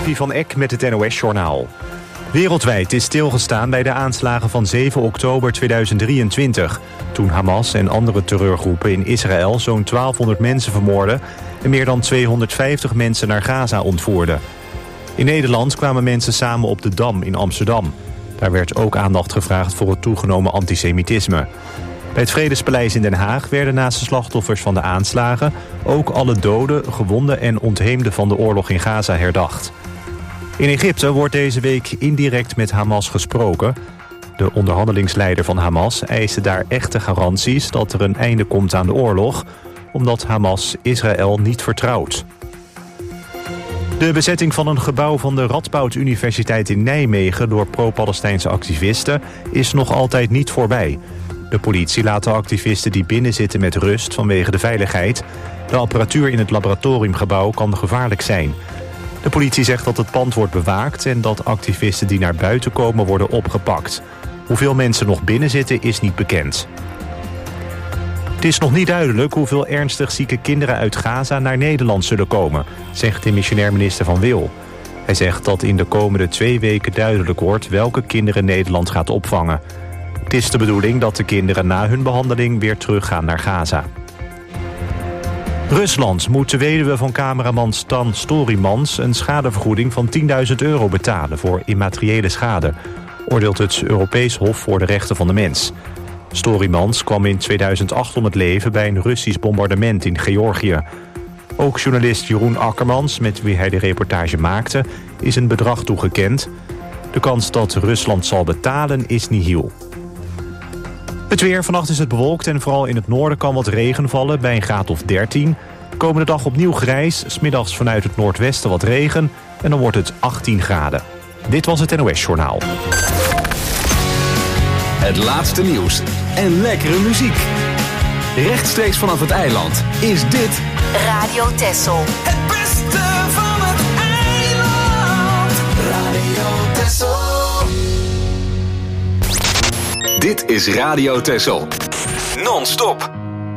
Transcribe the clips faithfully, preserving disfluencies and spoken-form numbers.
Levi van Eck met het N O S-journaal. Wereldwijd is stilgestaan bij de aanslagen van zeven oktober tweeduizend drieëntwintig... toen Hamas en andere terreurgroepen in Israël zo'n twaalfhonderd mensen vermoorden... en meer dan tweehonderdvijftig mensen naar Gaza ontvoerden. In Nederland kwamen mensen samen op de Dam in Amsterdam. Daar werd ook aandacht gevraagd voor het toegenomen antisemitisme. Bij het Vredespaleis in Den Haag werden naast de slachtoffers van de aanslagen... ook alle doden, gewonden en ontheemden van de oorlog in Gaza herdacht. In Egypte wordt deze week indirect met Hamas gesproken. De onderhandelingsleider van Hamas eiste daar echte garanties... dat er een einde komt aan de oorlog... omdat Hamas Israël niet vertrouwt. De bezetting van een gebouw van de Radboud Universiteit in Nijmegen... door pro-Palestijnse activisten is nog altijd niet voorbij. De politie laat de activisten die binnen zitten met rust vanwege de veiligheid. De apparatuur in het laboratoriumgebouw kan gevaarlijk zijn. De politie zegt dat het pand wordt bewaakt... en dat activisten die naar buiten komen worden opgepakt. Hoeveel mensen nog binnen zitten is niet bekend. Het is nog niet duidelijk hoeveel ernstig zieke kinderen uit Gaza naar Nederland zullen komen, zegt de missionair minister Van Wil. Hij zegt dat in de komende twee weken duidelijk wordt welke kinderen Nederland gaat opvangen. Het is de bedoeling dat de kinderen na hun behandeling weer teruggaan naar Gaza. Rusland moet de weduwe van cameraman Stan Storymans een schadevergoeding van tienduizend euro betalen voor immateriële schade, oordeelt het Europees Hof voor de Rechten van de Mens. Storymans kwam in tweeduizend acht om het leven bij een Russisch bombardement in Georgië. Ook journalist Jeroen Akkermans, met wie hij de reportage maakte, is een bedrag toegekend. De kans dat Rusland zal betalen is nihil. Het weer, vannacht is het bewolkt en vooral in het noorden kan wat regen vallen bij een graad of dertien. Komende dag opnieuw grijs, 's middags vanuit het noordwesten wat regen en dan wordt het achttien graden. Dit was het N O S-journaal. Het laatste nieuws en lekkere muziek. Rechtstreeks vanaf het eiland is dit Radio Texel. Het beste van het eiland. Radio Texel. Dit is Radio Texel. Non-stop.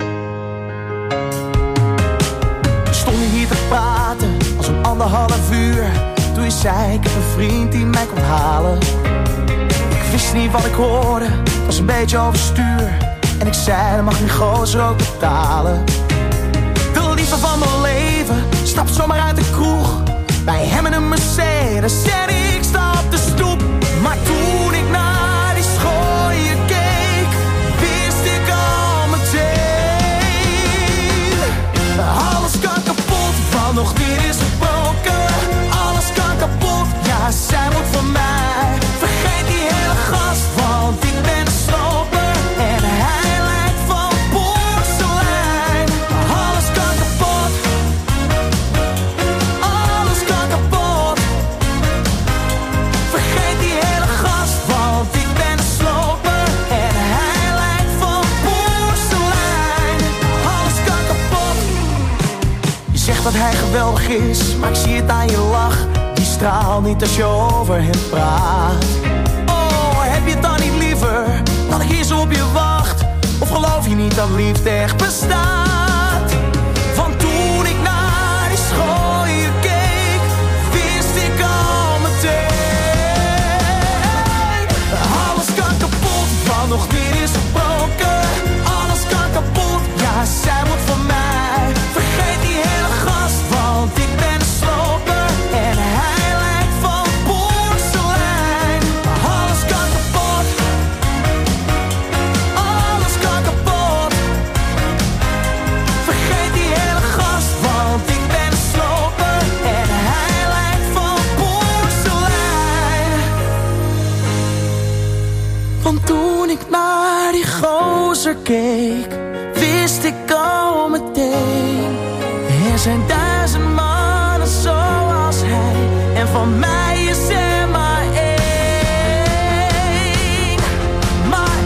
We stonden hier te praten als een anderhalf uur. Toen je zei, ik heb een vriend die mij komt halen. Ik wist niet wat ik hoorde, het was een beetje overstuur. En ik zei, dat mag die gozer ook betalen. De liefde van mijn leven stapt zomaar uit de kroeg. Bij hem in een Mercedes en ik sta op de stoep. Maar toen ik naar die schooien keek, wist ik al meteen. Alles kan kapot, van nog niet is gebroken. Alles kan kapot, ja zij moet van mij. Vergeet die hele gast, want ik ben een sloper. En hij lijkt van porselein. Alles kan kapot. Alles kan kapot. Vergeet die hele gast, want ik ben een sloper. En hij lijkt van porselein. Alles kan kapot. Je zegt dat hij geweldig is, maar ik zie het aan je lach. Die straalt niet als je over hem praat. Oh, heb je het dan niet liever dat ik hier zo op je wacht? Of geloof je niet dat liefde echt bestaat? Want toen ik naar die schooien keek, wist ik al meteen. Alles kan kapot, wat nog niet is gebroken. Alles kan kapot, ja zij moet van mij. Vergeet die hele gast, want ik ben een sloper. En hij lijkt van porselein. Alles kan kapot. Alles kan kapot. Vergeet die hele gast, want ik ben een sloper. En hij lijkt van porselein. Want toen ik naar die gozer keek, wist ik al meteen. Er zijn duizend mannen zoals hij. En van mij is er maar één. Maar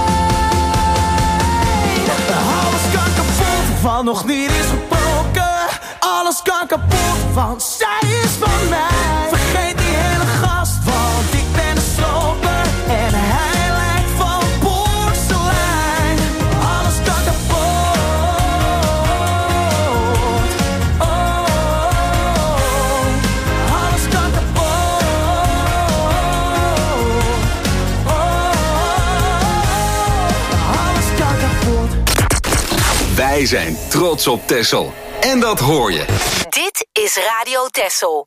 één. Alles kan kapot, wat nog niet is gebroken. Alles kan kapot, want zij is van mij. Vergeet die hele gast, want ik ben een sloper. En hij lijkt van porselein. Alles kan kapot. Oh, alles kan kapot. Wij zijn trots op Texel. En dat hoor je. Dit is Radio Texel.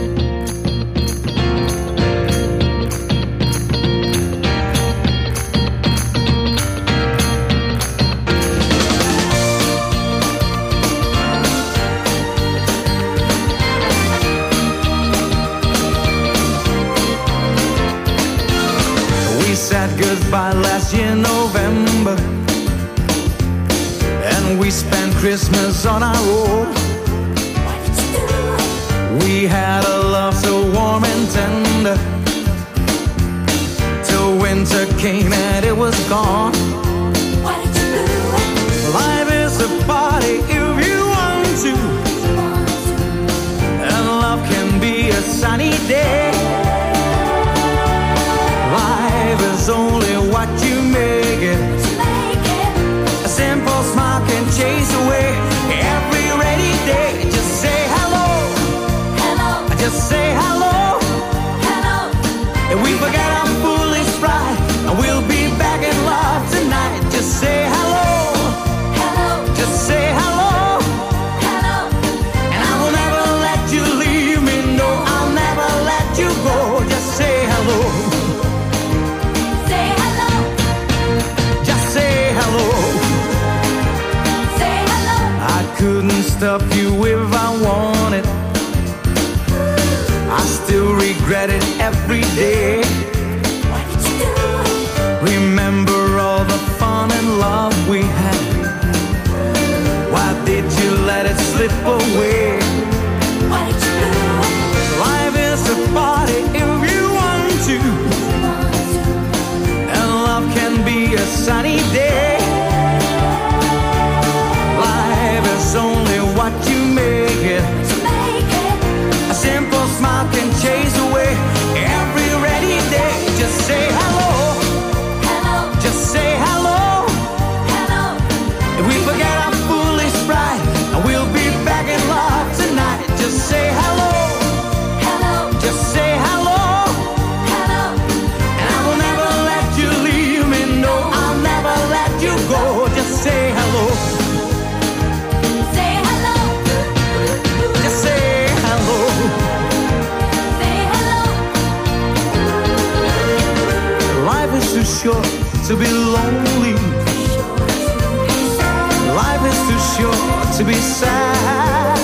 We said goodbye last year November, and we spent Christmas on our own. We had a love so warm and tender, till winter came and it was gone. Life is a party if you want to, and love can be a sunny day. Life is only what you make it. A simple smile can chase away every rainy day. Just say hello, hello. Just say hello, hello. And we forget our foolish pride, and we'll be back in love tonight. Just say hello, hello. Just say hello, hello. And I will never let you leave me. No, I'll never let you go. Just say hello. Couldn't stop you if I wanted. I still regret it every day. Why did you do it? Remember all the fun and love we had. Why did you let it slip away? Why did you do it? Life is a party if you want to, and love can be a sunny day. It's only what you make it. A simple smile can chase away every rainy day. Just say hello, hello. Just say hello, hello. If we forget our foolish pride, and we'll be back in love tonight. Just say hello, hello. Just say hello, hello. And I will never let you leave me. No, I'll never let you go. Just say hello. Too short to be lonely. Life is too short to be sad.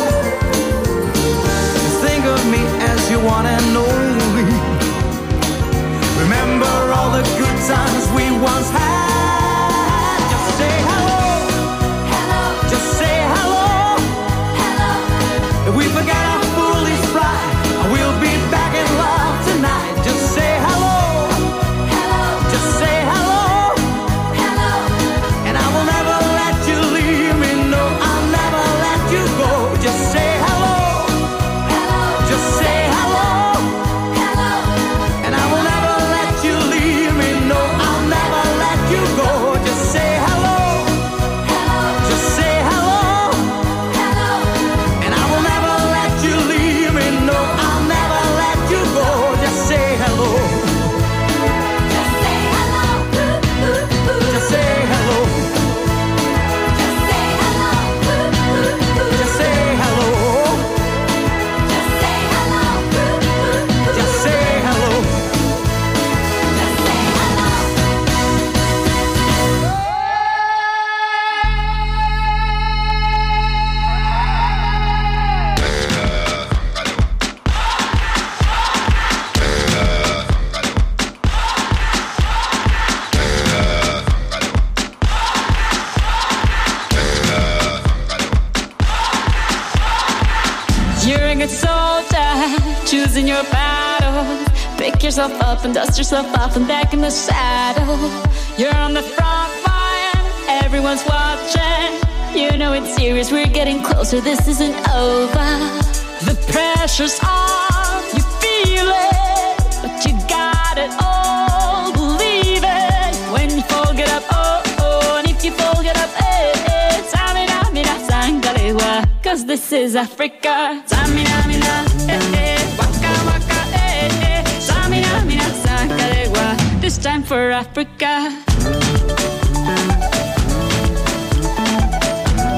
Think of me as your one and only. Remember all the good times we once had. Just say hello, hello. Just say hello, hello. If we forget our foolish pride, we'll be back in love tonight. Just say hello. Just say hello, hello. And I will never let you leave me. No, I'll never let you go. Just say hello, hello. Just say hello, hello. And I will never let you leave me. No, I'll never let you go. Just say hello, hello. Just say hello, hello. And I will never let you leave me. No, I'll never let you go. Just say hello. Just say hello. Just say hello. Just say hello. Just say hello. You're a good soldier, choosing your battle. Pick yourself up and dust yourself off and back in the saddle. You're on the front line, everyone's watching. You know it's serious, we're getting closer, this isn't over. The pressure's on, you feel it, but you got it all, believe it. When you fall, get up, oh, oh, and if you fall, get up, eh, eh. Samina, mina, sangalewa, cause this is Africa. Samina, mina, eh, eh, waka, waka, eh, eh. Samina, mina, sangalewa, this time for Africa.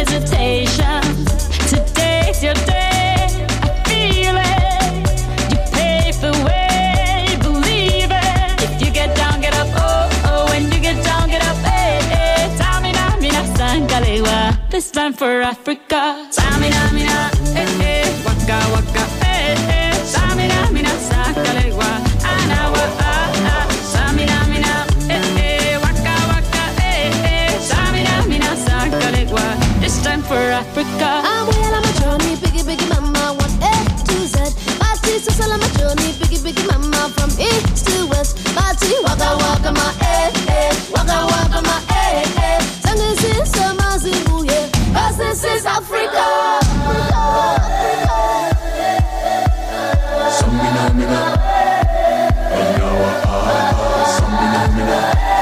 hesitation. Today's your day, I feel it. You pave the way, believe it. If you get down, get up, oh, oh. When you get down, get up, eh, eh. Tamina, mina, sangalewa. This time for Africa. Tamina, mina, eh, eh. Waka, waka, eh, eh. Tamina, mina, sangalewa. Anawa, ah, ah. Tamina, mina, eh, eh. Waka, waka, eh, eh. Tamina, mina, sangalewa. This time for Africa. I'm well on my journey, biggie, biggie, mama, one A to Z. My sister's all on my journey, biggie, biggie, mama, from east to west. My tea, waka, waka, my eh, eh. Waka, waka, my eh, eh. Sangin' sister, my zibu, yeah. 'Cause this is Africa. Samina, mina. Anyawa, ah, samina, mina.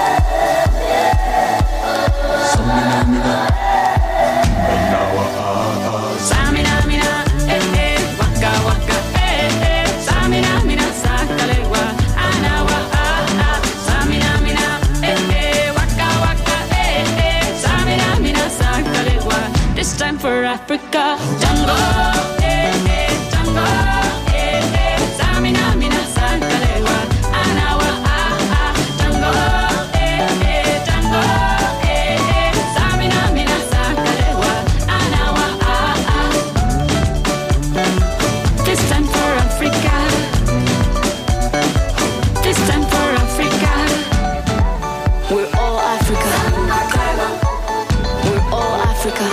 Samina, mina. Anyawa, ah, Samina, mina, eh, eh. Waka, waka, eh, eh. Samina, mina, sakalewa. Anawa, ah, ah. Samina, mina, eh, eh. Waka, waka, eh, eh. Samina, mina, sakalewa. This time for Africa. Jungle, eh, eh. Jungle, eh, eh. Samina, mina, sakalewa. Anawa, ah, ah. Jungle, eh, eh. Jungle, eh, eh. Samina, mina, sakalewa. Anawa, ah, ah. This time for Africa. This time for Africa. We're all Africa. We're all Africa.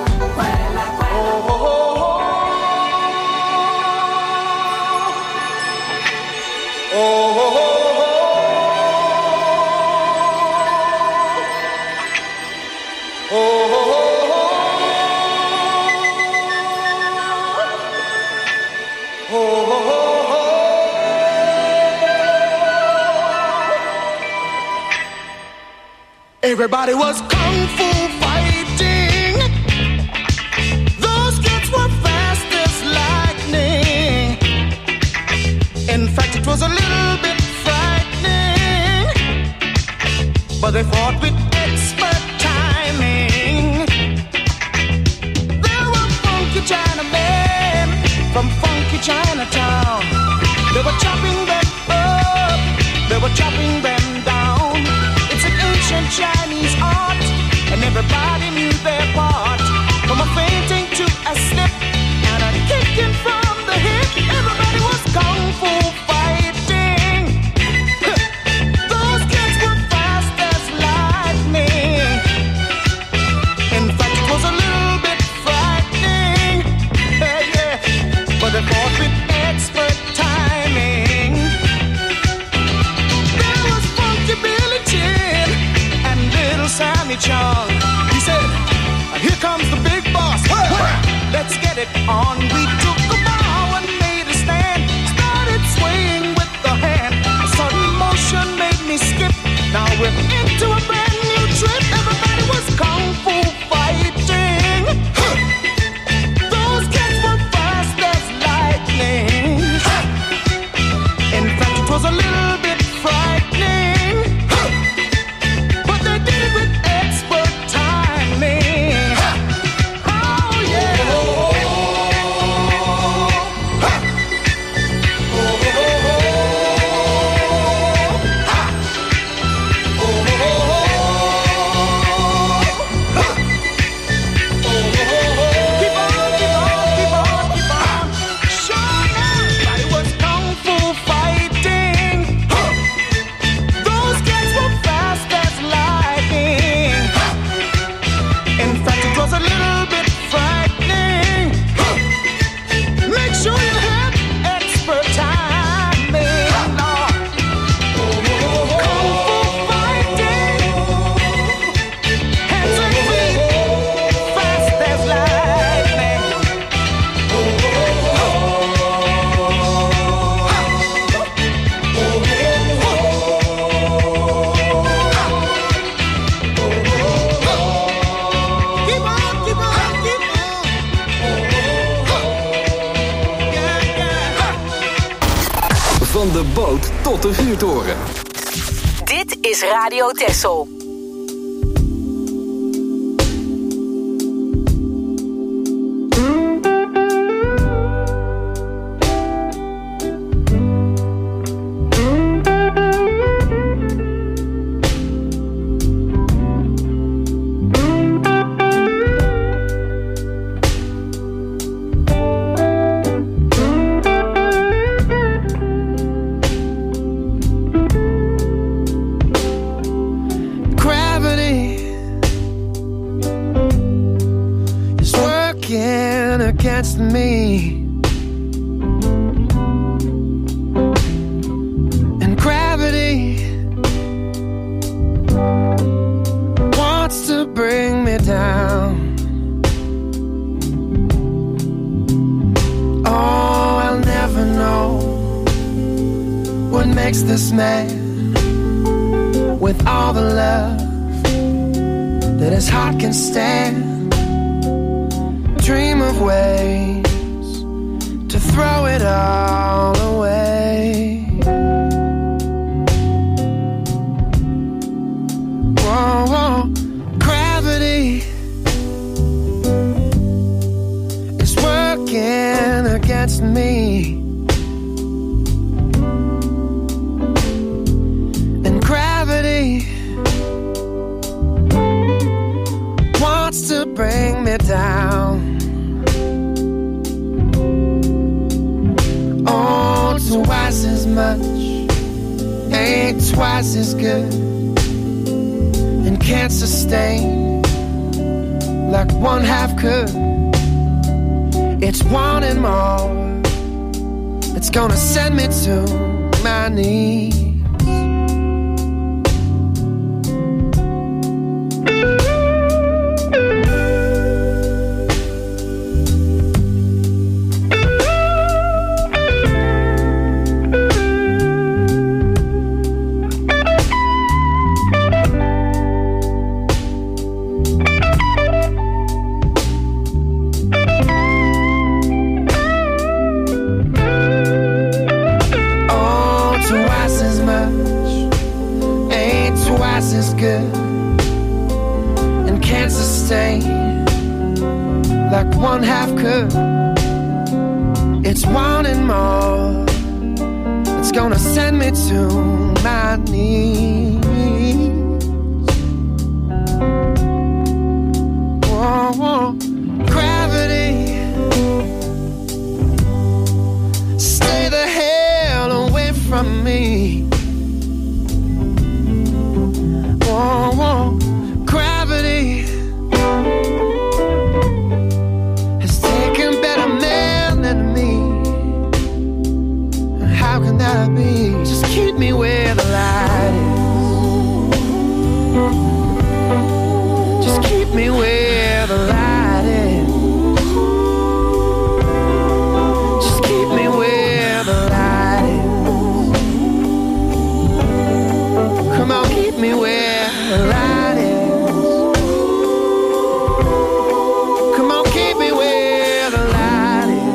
Everybody was kung fu fighting. Those kids were fast as lightning. In fact, it was a little bit frightening, but they fought with expert timing. There were funky Chinamen from funky Chinatown. They were chopping them up, they were chopping them down. It's an ancient Chinese art, and everybody knew their part. From a fainting to a slip and a kicking from the hip, everybody was kung fu fighting. Those kids were fast as lightning. In fact, it was a little bit frightening, yeah, yeah. But they fought with expert timing. There was Funky Billy Chin and Little Sammy Chung. He said, "Here comes the big boss. Let's get it on." We took a bow and made a stand. Started swaying with the hand. A sudden motion made me skip. Now we're into a brand new trip. Everybody was kung fu fighting. Those kids were fast as lightning. In fact, it was a little bit frightening, but they did it with expert timing. Oh yeah. Keep on, keep on, keep on, keep on. Sure enough, it was kung fu fighting. Those kids were fast as lightning. In fact, it was a little bit frightening. Make sure you have expert timing. Lord. Kung fu fighting. Hands and feet, fast as lightning. Keep on, keep on, keep on. Yeah, yeah. Van de boot tot de vuurtoren. Dit is Radio Texel. against me. And gravity wants to bring me down. Oh, I'll never know what makes this man, with all the love that his heart can stand, dream of ways to throw it all away. Whoa, whoa. Gravity is working against me. And gravity wants to bring me down. Oh, twice as much ain't twice as good, and can't sustain like one half could. It's wanting more, it's gonna send me to my knees. Like one half could. It's wanting more, it's gonna send me to my knees. Whoa, whoa. Gravity, stay the hell away from me. Whoa, whoa. Gravity that be? Just keep me where the light is. Just keep me where the light is. Just keep me where the light is. Come on, keep me where the light is. Come on, keep me where the light is.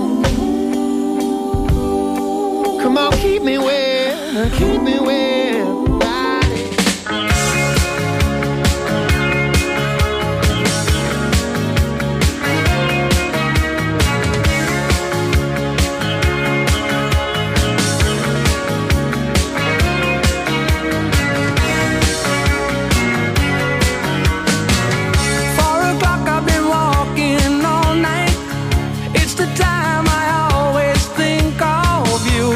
Come on, keep me where, keep me where the light is. Four o'clock, I've been walking all night. It's the time I always think of you.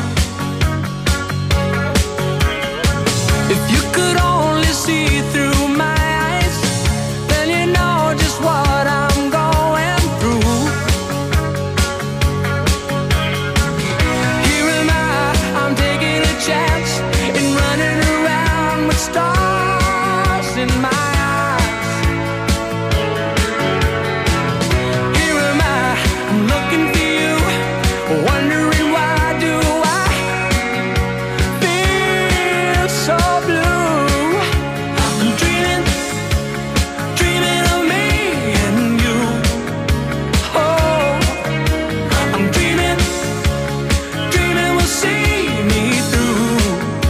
If you could only see through my eyes, then you know just what I'm going through. Here am I, I'm taking a chance in running around with stars in my eyes. Here am I, I'm looking for you, wondering why do I feel so blue. I'm dreaming, dreaming of me and you. Oh, I'm dreaming, dreaming will see me through.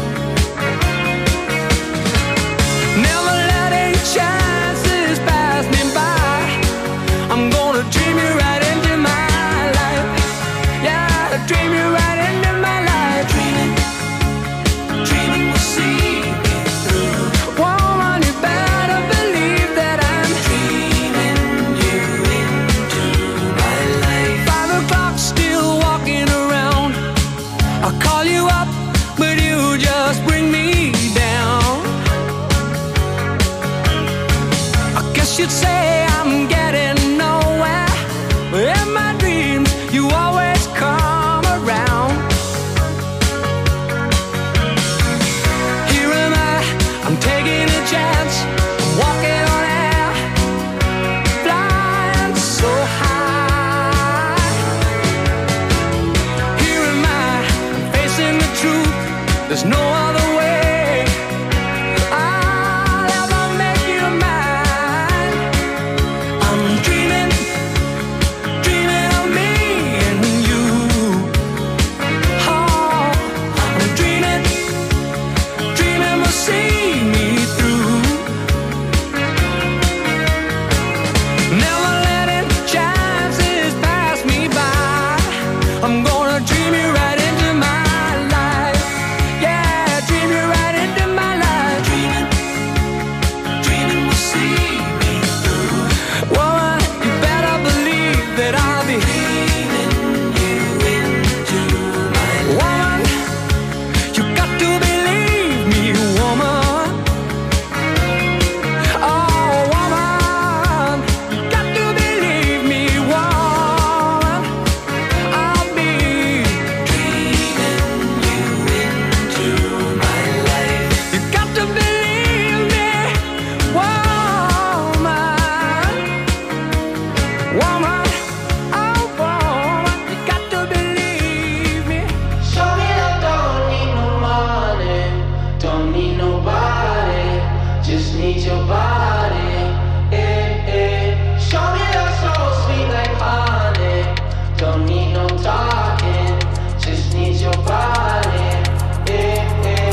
Never letting chances pass me by. I'm gonna dream you right into my life. Yeah, dream you right into my life. Dreaming, dreaming will see me through. Woman, you better believe that I'm dreaming you into my life. Five o'clock, still walking around. I'll call you up, but you just bring me down. I guess you'd say I'm getting nowhere. Am I There's no other way I'll ever make you mine. I'm dreaming, dreaming of me and you. Oh, I'm dreaming, dreaming will see me through. Never letting chances pass me by. I'm gonna dream you right into my life. Yeah, dream you right into my life. Dreaming, dreaming will see me through. Woman, you better believe that I'll be dreaming you into my life. Woman, you got to believe me, woman. Oh, woman, you got to believe me, woman. I'll be dreaming you into my life. You got to believe me, woman. Woman, oh, woman, you got to believe me. Show me that don't need no money, don't need nobody, just need your body. Eh, eh. Show me that so sweet like honey, don't need no talking, just need your body. Eh, eh.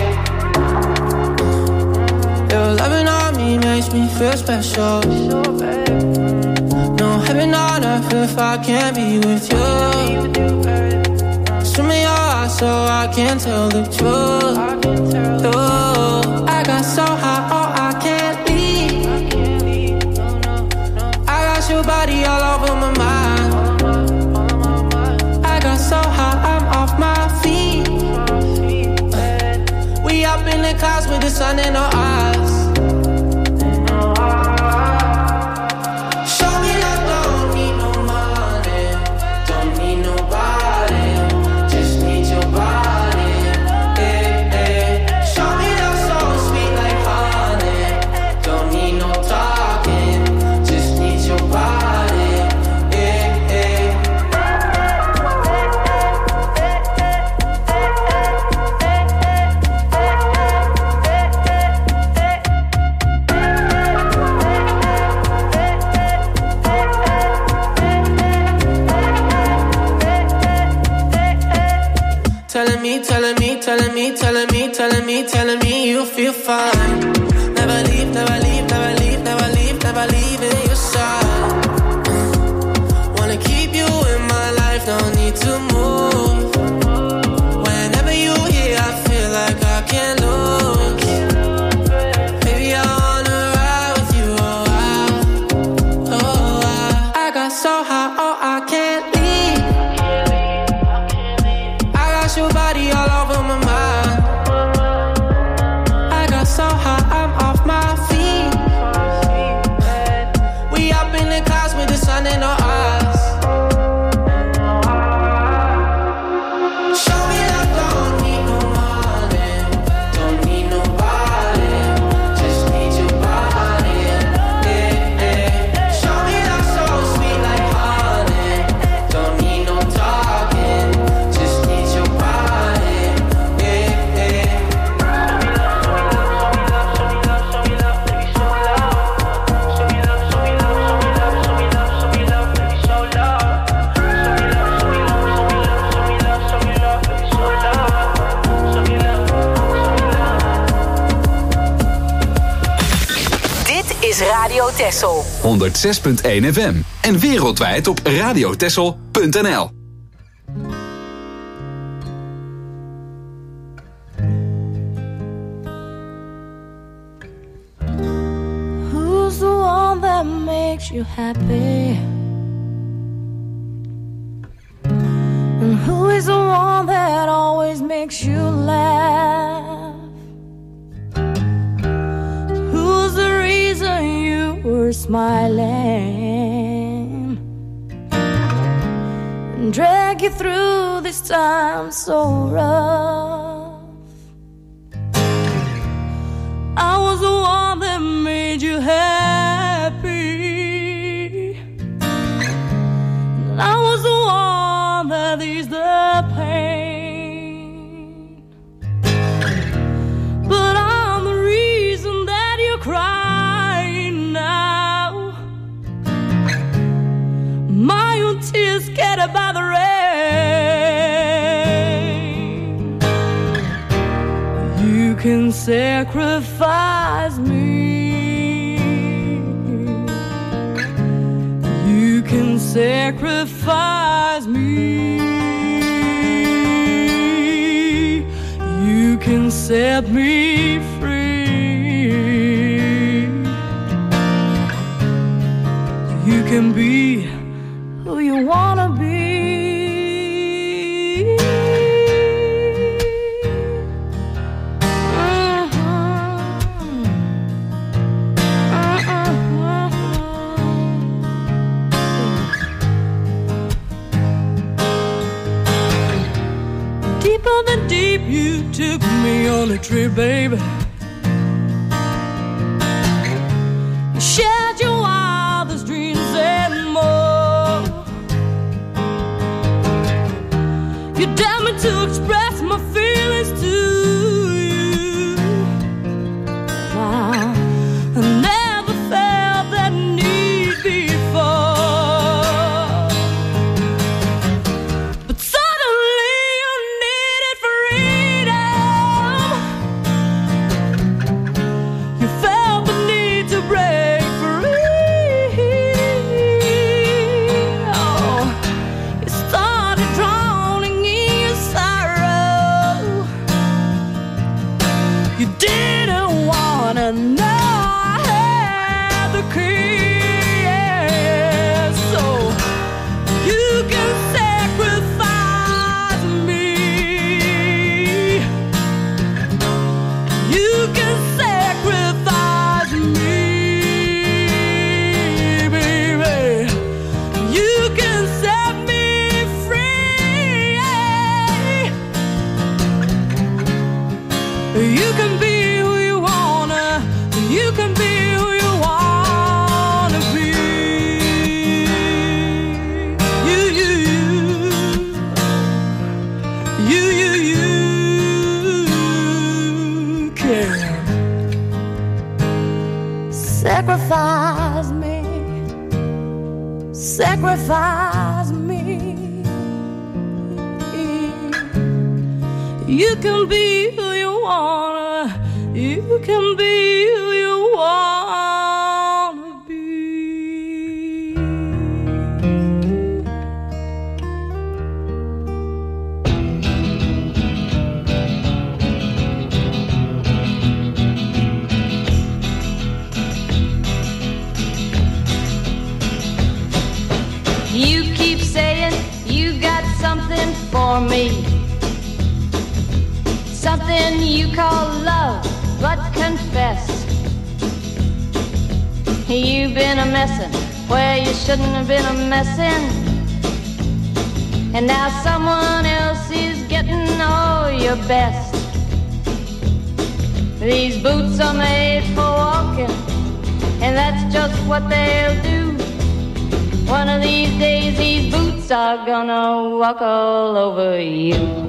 Your loving on me makes me feel special. No heaven on earth if I can't be with you. Swim in your eyes so I can tell the truth. Ooh, I got so high, oh I can't leave. I got your body all over my mind. I got so high, I'm off my feet. We up in the clouds with the sun in our eyes. Show me that don't need no money, don't need nobody, just need your body. Eh, eh. Show me that so sweet like honey, don't need no talking, just need your body. Eh, eh. Telling me, telling me, telling me, telling me, telling me, telling me you feel fine. Never leave, never leave, never leave, never leave, never leave in your side. Wanna keep you in my life, no need to move. Whenever you here, I feel like I can't lose. Baby, I wanna ride with you, oh I, oh I. I got so high, oh I can't leave. I got your body all over my mind. I got so high, I'm off my feet. We up in the clouds with the sun in our eyes. Show me that don't need no money, don't need nobody, just need your body. Eh, eh. Show me that so sweet like honey, don't need no talking, just need your body. Eh, eh. Dit is Radio Texel. honderd zes punt één F M en wereldwijd op radiotexel punt n l. Who's the one that makes you happy? And who is the one that always makes you laugh? Who's the reason you were smiling and drag you through this time so rough? I was the one that made you happy, and I was the one that eased the pain. dead by the rain. You can sacrifice me. You can sacrifice me. You can set me free. You can be who you wanna be. Deeper than deep, you took me on a trip, baby. You shared your wildest dreams and more. You dared me to express my feelings to you. Wow, I never felt that need before. But suddenly you needed freedom. You felt the need to break free. Oh, you started drowning in your sorrow. You didn't wanna know I had the key, yeah. So you can sacrifice me. You can sacrifice me, baby. You can set me free. You can be who you wanna. You can be who you wanna be. You, you, you. You, you, you can sacrifice me. Sacrifice me. You can be who you wanna. You can be who you wanna be. You keep saying you got something for me. Something you call love, but confess you've been a messin' where you shouldn't have been a messin'. And now someone else is getting all your best. These boots are made for walking, and that's just what they'll do. One of these days these boots are gonna walk all over you.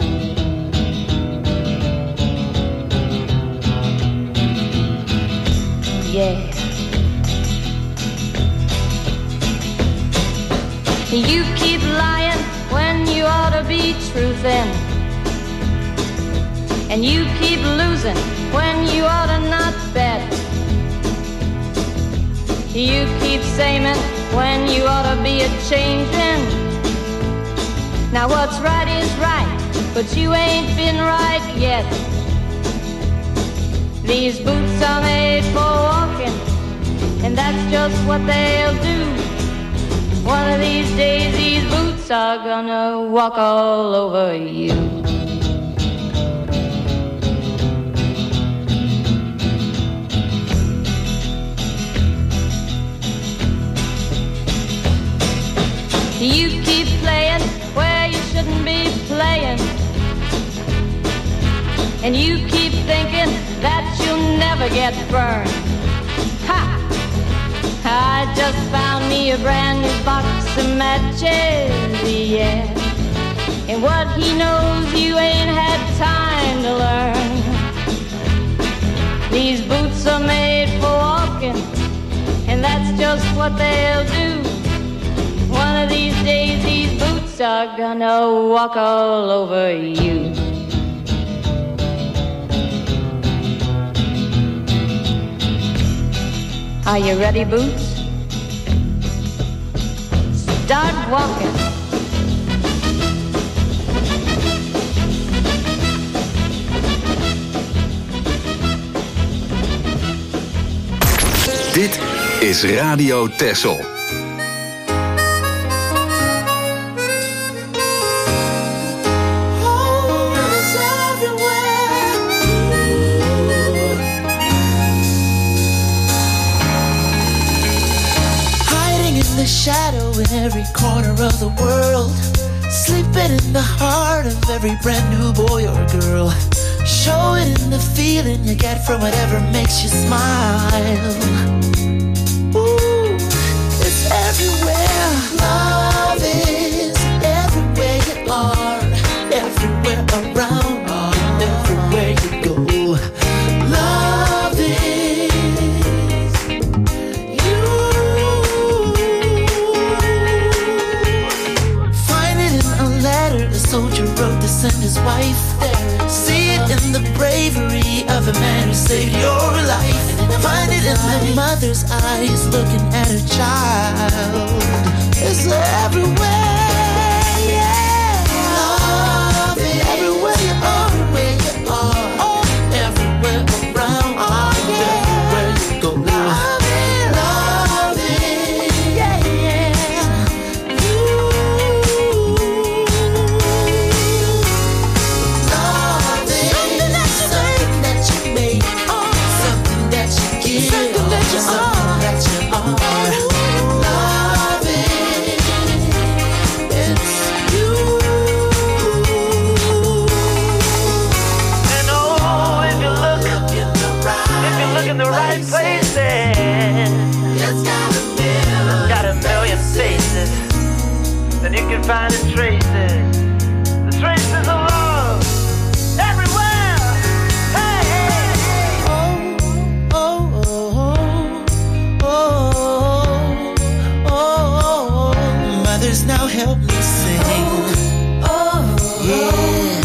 Yeah. You keep lying when you ought to be truthin', and you keep losing when you ought to not bet. You keep saying when you ought to be a changin'. Now what's right is right, but you ain't been right yet. These boots are made for walking, and that's just what they'll do. One of these days these boots are gonna walk all over you. You keep playing where you shouldn't be playing, and you keep thinking that you'll never get burned. Ha! I just found me a brand new box of matches, yeah. And what he knows you ain't had time to learn. These boots are made for walking, and that's just what they'll do. One of these days these boots police are gonna walk all over you. Are you ready, Boots? Start walking. Dit is Radio Texel. Shadow in every corner of the world, sleeping in the heart of every brand new boy or girl. Show it in the feeling you get from whatever makes you smile. Ooh, it's everywhere. Love is everywhere you are, everywhere around, everywhere you go. Love is soldier wrote to send his wife there. See it in the bravery of a man who saved your life. Find it in the mother's eyes looking at her child. It's everywhere, yeah. Love is everywhere you are, where you are, oh, everywhere around, oh, yeah. Everywhere you go. Love it, love it, yeah, yeah. Find the traces, the traces of love everywhere. Hey, hey. Oh, oh, oh, oh, oh, oh, oh. Mothers, now help me sing. Oh, yeah.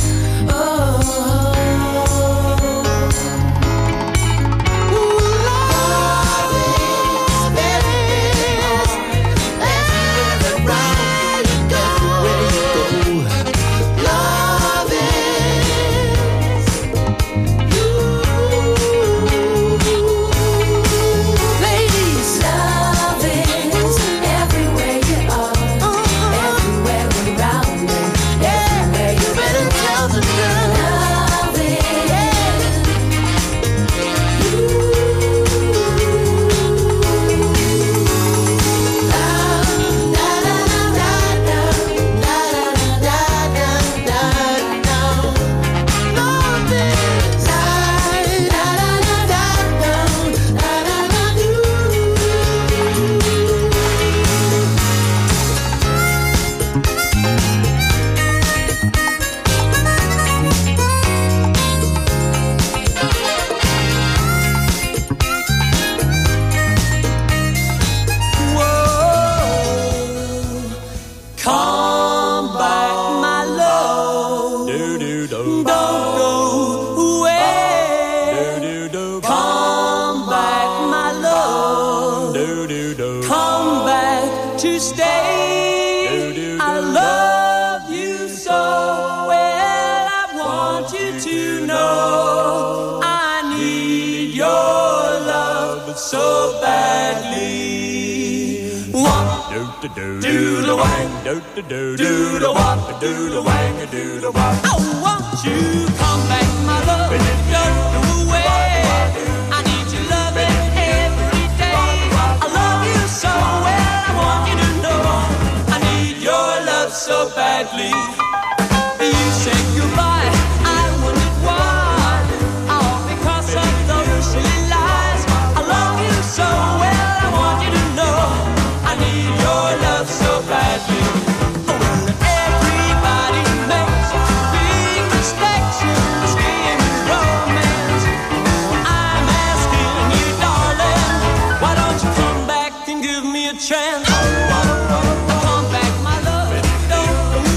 Do the wang, do the do, do the wop, do the wang, do the wop. Oh, won't you come back, my love? Don't go away. I need your loving every day. I love you so well, I want you to know I need your love so badly. You said goodbye, I wondered why. All because of those silly lies. I love you so well, I want you to know I need your love so badly. Well, everybody makes big mistakes in this game of romance. I'm asking you, darling, why don't you come back and give me a chance? Come back, my love, don't go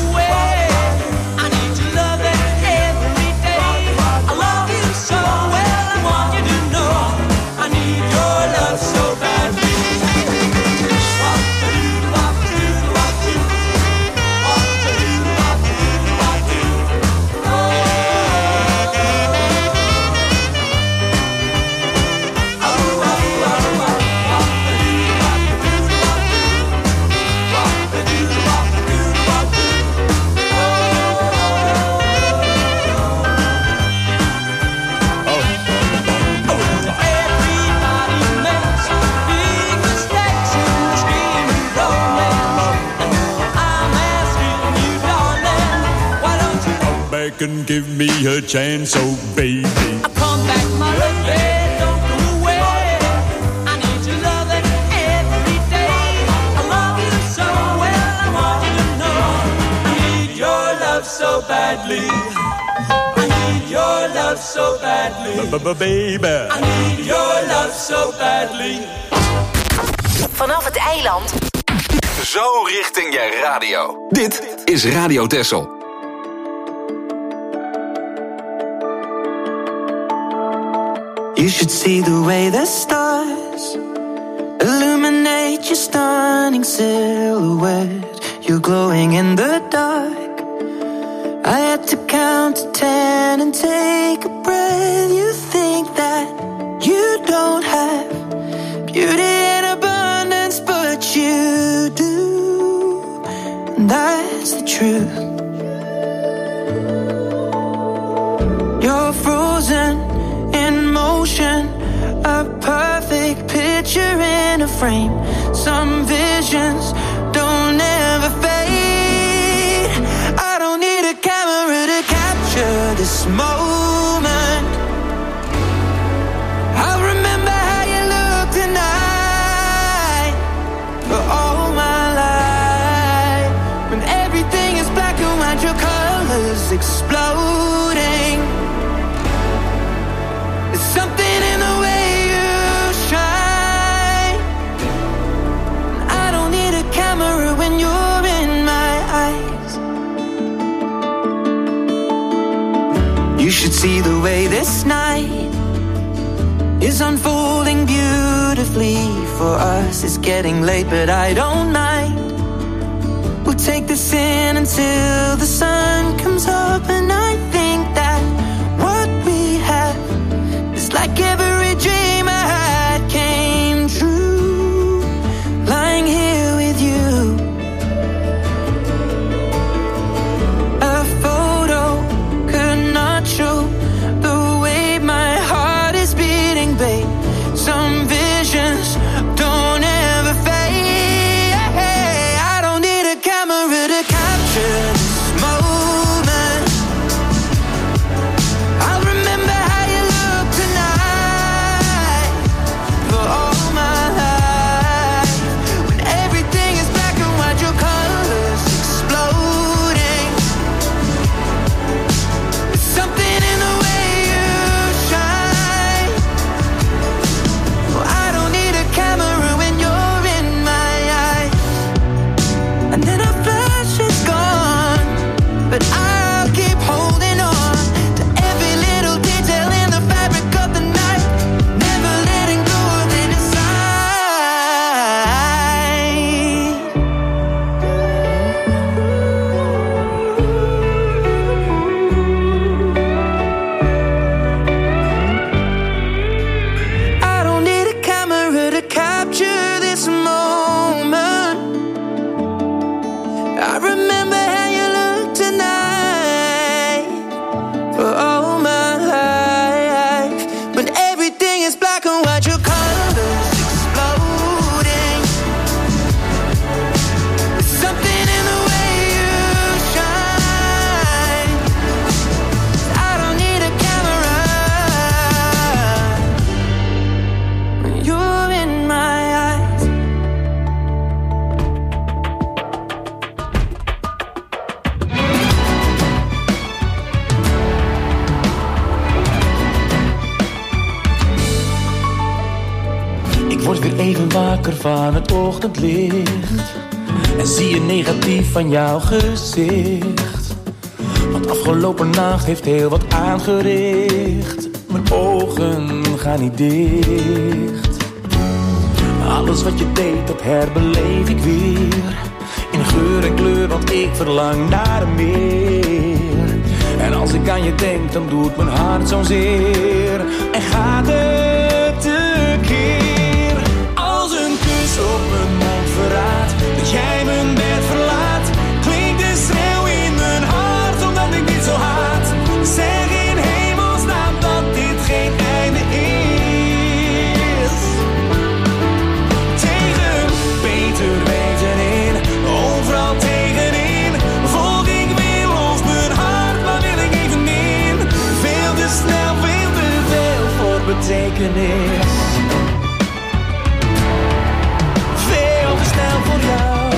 back and give me a chance, oh baby. I come back, my lovely, don't go away. I need your loving every day. I love you so well, I want you to know. I need your love so badly. I need your love so badly. Baby. I need your love so badly. Vanaf het eiland. Zo richting je radio. Dit is Radio Texel. You should see the way the stars illuminate your stunning silhouette. You're glowing in the dark. I had to count to ten and take a breath. You think that you don't have beauty in abundance, but you do. And that's the truth. You're frozen in motion, a perfect picture in a frame. Some visions don't ever fade. I don't need a camera to capture this moment. I'll remember how you look tonight for all my life. When everything is black and white, your colors exploding. There's something in the way you shine. I don't need a camera when you're in my eyes. You should see the way this night is unfolding beautifully for us. It's getting late, but I don't mind. We'll take this in until the sun comes up, and I think that what we have is like every dream I had came true. Lying here with you, a photo could not show the way my heart is beating, babe. Some visions don't ever fade. I don't need a camera to capture this moment. I'll remember how you look tonight for all my life. When everything is black and white, your colors exploding. There's something in the way you shine. Well, I don't need a camera when you're in my eyes. And then a flash is gone, but I'll keep holding on to every little detail in the fabric of the night, never letting go of it inside. I don't need a camera to capture this moment. I remember how you look tonight for all my life. When everything is black and white, your colors exploding. There's something in the way you shine. I don't need a camera when you're in my eyes. Ik word weer even wakker van het ochtendlicht en zie je negatief van jouw gezicht. Want afgelopen nacht heeft heel wat aangericht. Mijn ogen gaan niet dicht. Alles wat je deed, dat herbeleef ik weer. In geur en kleur, want ik verlang naar meer. En als ik aan je denk, dan doet mijn hart zo'n zeer. En gaat het tekeer. Als een kus op mijn mond verraadt dat jij mijn bed verlaat, klinkt de schreeuw in mijn hart omdat ik dit zo haat. Zeg in hemelsnaam dat dit geen einde is. Tegen beter weten in, overal tegenin. Volg ik weer los mijn hart, maar wil ik even betekenis. Veel te snel voor jou.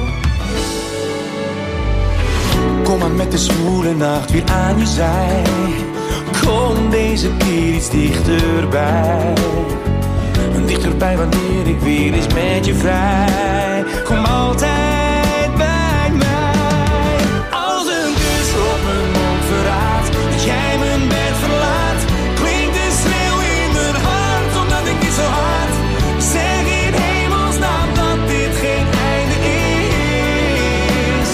Kom maar met de zwoele nacht weer aan je zij. Kom deze keer iets dichterbij. Dichterbij wanneer ik weer eens met je vrij. Kom altijd bij mij. Als een kus op mijn mond verraadt dat jij mijn bed verlaat, klinkt de schreeuw in mijn hart omdat ik niet zo hard zeg in hemelsnaam dat dit geen einde is.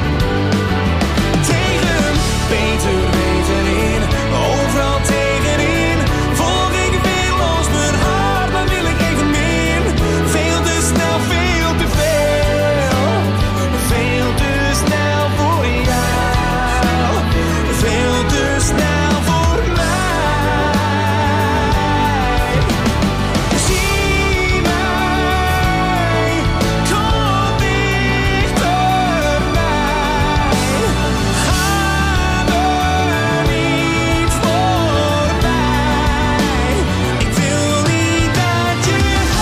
Tegen beter weten in, overal tegenin, volg ik weerloos mijn hart, maar wil ik even meer. Veel te snel, veel te veel, veel te snel voor jou, veel te snel voor mij. Zie mij, kom dichterbij, ga me niet voorbij. Ik wil niet dat je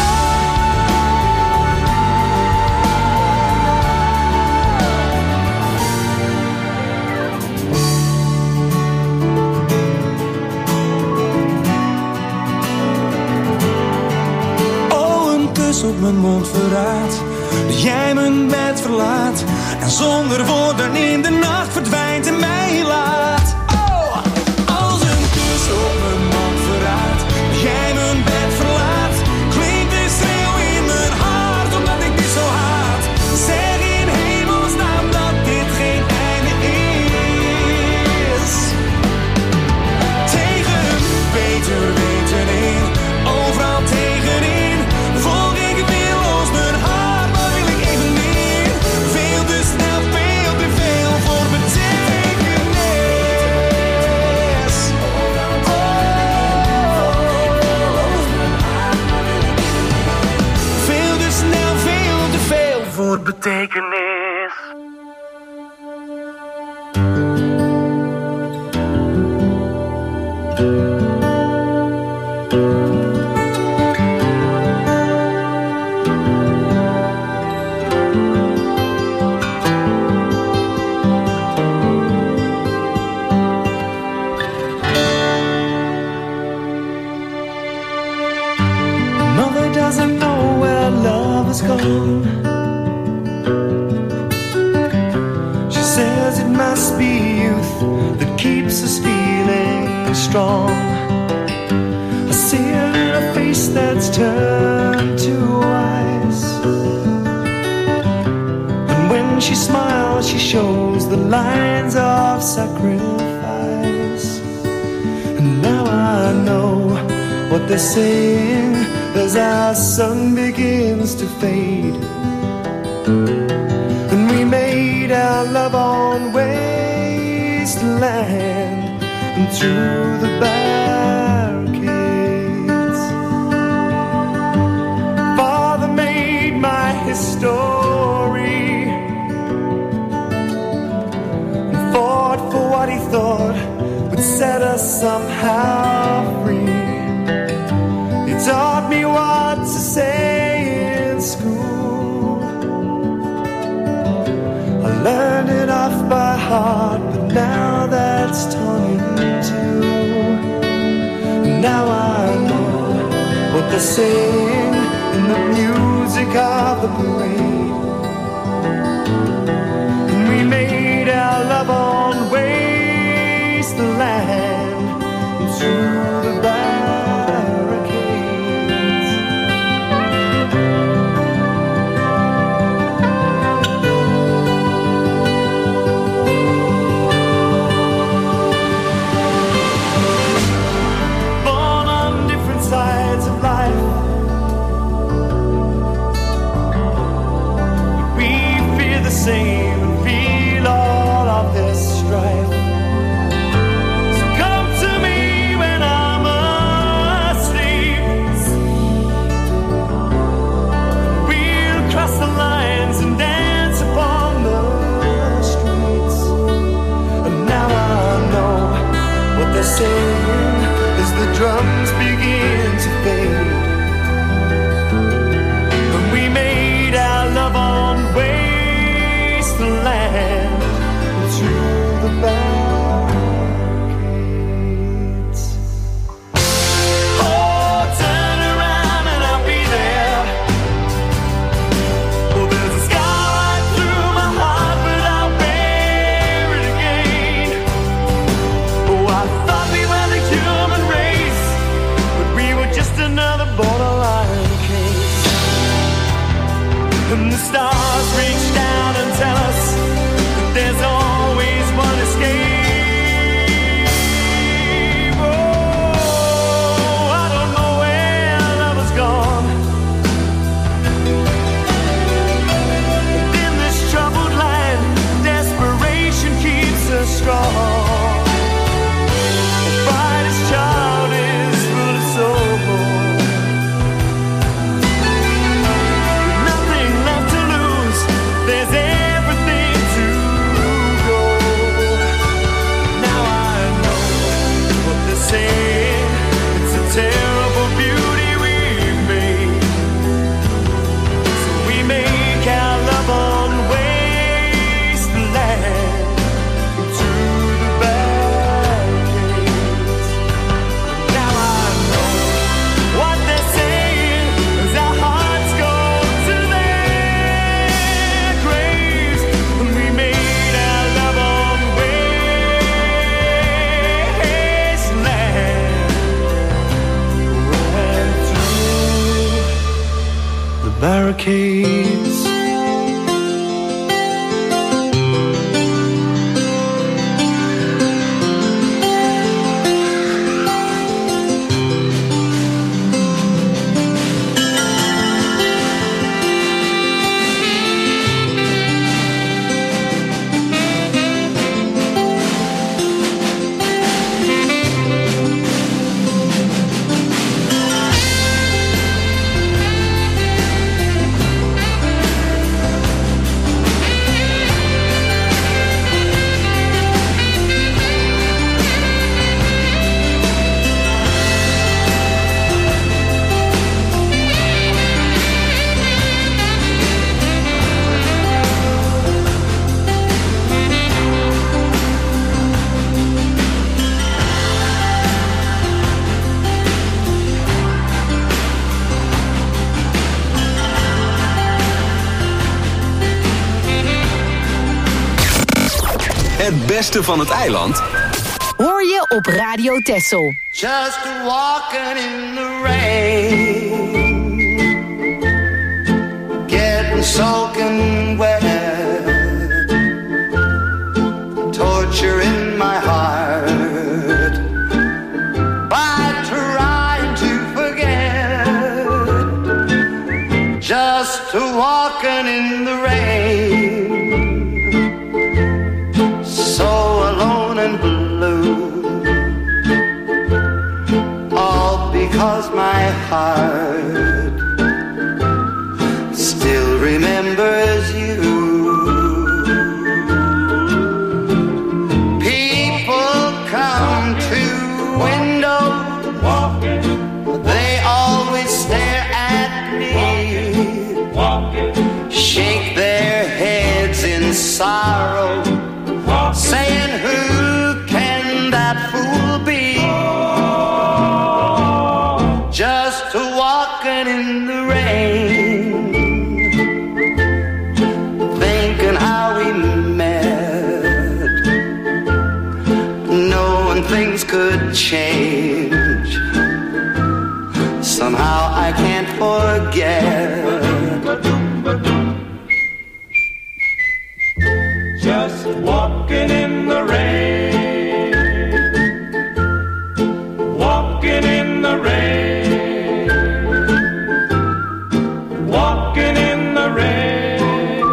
Oh, een kus op mijn mond verraadt dat jij mijn bed verlaat en zonder woorden in de nacht verdwijnt en mij laat. Oh, als een kus op mijn mond verraadt dat jij mijn bed verlaat, klinkt de schreeuw in mijn hart omdat ik dit zo haat. Zeg in hemelsnaam dat dit geen einde is. Tegen beter weten in, overal tegenin, volg ik weerloos mijn hart, maar wil ik even meer. Veel te snel, veel te veel voor betekenis. Veel te snel, veel te veel voor betekenis. Mother doesn't know where love has gone. She says it must be youth that keeps us feeling strong. I see her in a face that's turned to ice, and when she smiles she shows the lines of sacrifice. And now I know what they're saying as our sun begins to fade, and we made our love on wasteland and through the barricades. Father made my history and fought for what he thought would set us somehow free. He taught me what to say in school. I learned it off by heart, but now that's torn in two. Now I know what they're saying in the music of the parade. And we made our love on wasteland and through the barricades. Born on different sides of life, we fear the same and feel all of this strife. So come to me when I'm barricades. Het beste van het eiland hoor je op Radio Texel. Just walking in the rain, getting soaking wet, torture in my heart by trying to forget. Just walking in the rain, so alone and blue, all because my heart still remembers you. People come to window, they always stare at me, shake their heads in sorrow, saying, who can that fool be? Just walking in the rain, thinking how we met, knowing things could change. Somehow I can't forget. Just walking in the rain, walking in the rain, walking in the rain,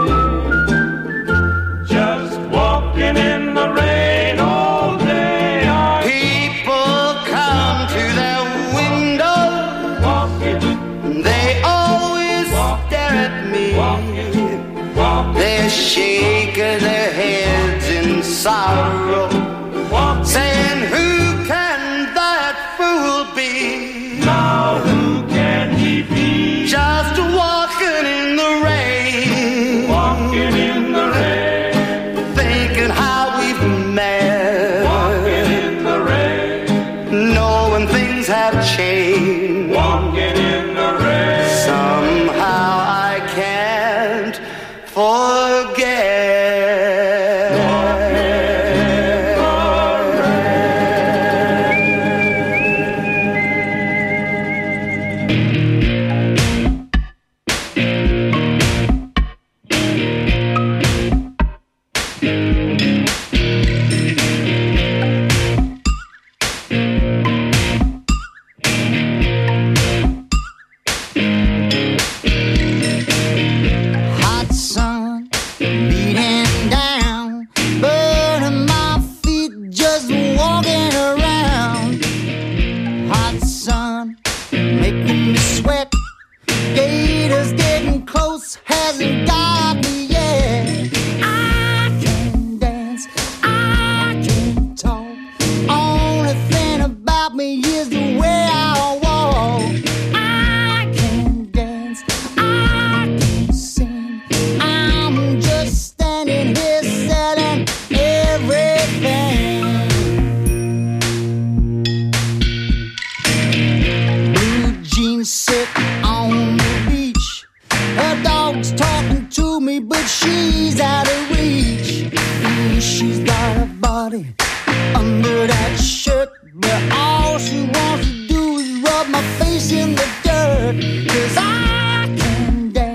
just walking in the rain all day. People come to their window, walking. They always stare at me, walking, walking. They're shaking their heads in sorrow, saying, who can that fool be? Now who can he be? Just walking in the rain, walking in the rain, thinking how we've met, walking in the rain, knowing things have changed, walking in the rain. Somehow I can't forget. Hot sun beating down, burning my feet just walking around. Hot sun making me sweat, gators getting close, hasn't got me yet. I can dance, I can talk, only thing about me is the way I walk. I can dance, I can sing, I'm just standing here selling everything. Blue jeans sit on the beach, her dog's talking to me, but she's out of reach. Mm, she's got a body under that shirt, but all she wants to do is rub my face in the dirt. 'Cause I can dance,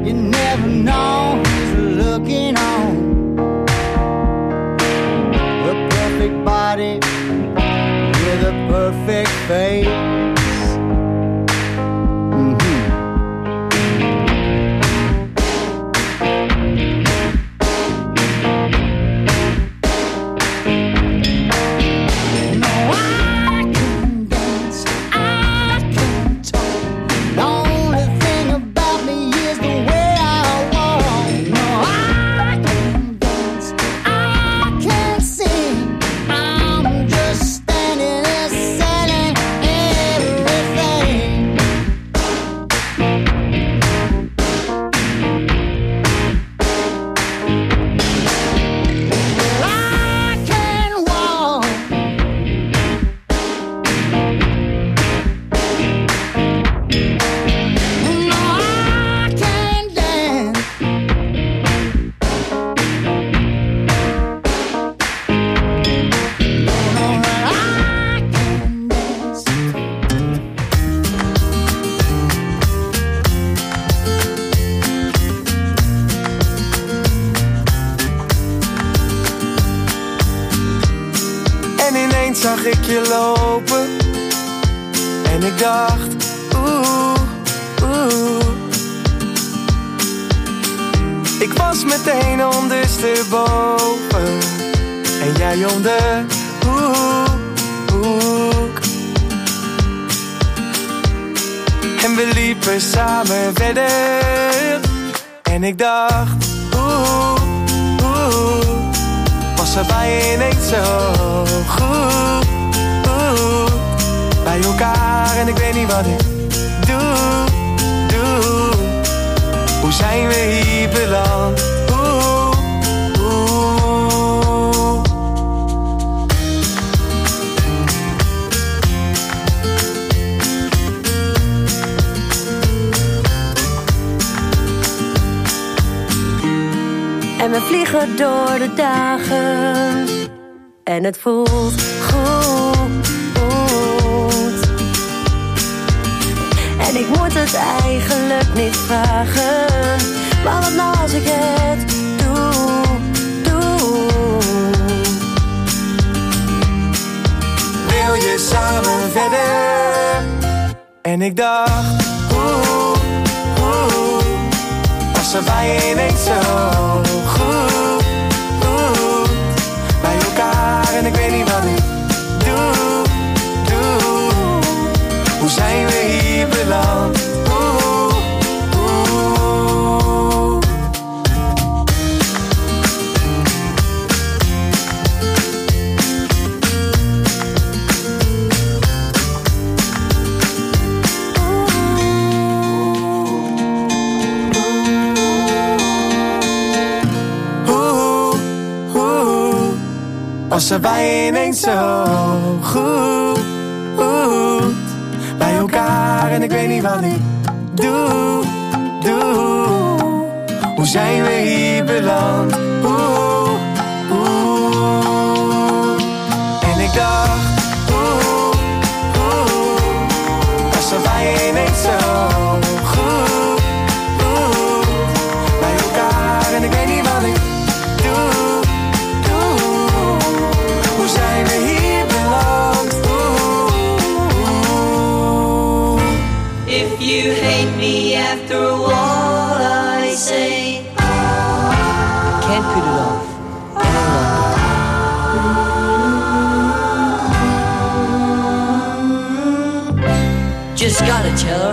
You never know who's looking on. A perfect body with a perfect face. Zag ik je lopen en ik dacht, oeh, oeh. Ik was meteen ondersteboven en jij om de hoek. En we liepen samen verder en ik dacht, oeh, oeh. Was er bij je ineens zo goed, oeh, bij elkaar en ik weet niet wat ik doe, doe. Hoe zijn we hier beland, oeh, oeh. En we vliegen door de dagen en het voelt goed. En ik moet het eigenlijk niet vragen, maar wat nou als ik het doe, doe. Wil je samen verder? En ik dacht, oeh, oeh. Was er bij je ineens zo goed, oeh. Bij elkaar en ik weet niet wat ik doe, doe. Hoe zijn we hier beland, oeh, oeh. Was er bij je ineens zo goed, goed bij elkaar en ik weet niet wat ik doe, doe. Hoe zijn we hier beland, oeh, oeh. En ik dacht, oeh, oeh. Was er bij je ineens zo goed, goed bij elkaar en ik weet niet wat ik doe. Hoe zijn we hier beland? Ooh. If you hate me after all I say, can't put it off any longer. Just gotta tell her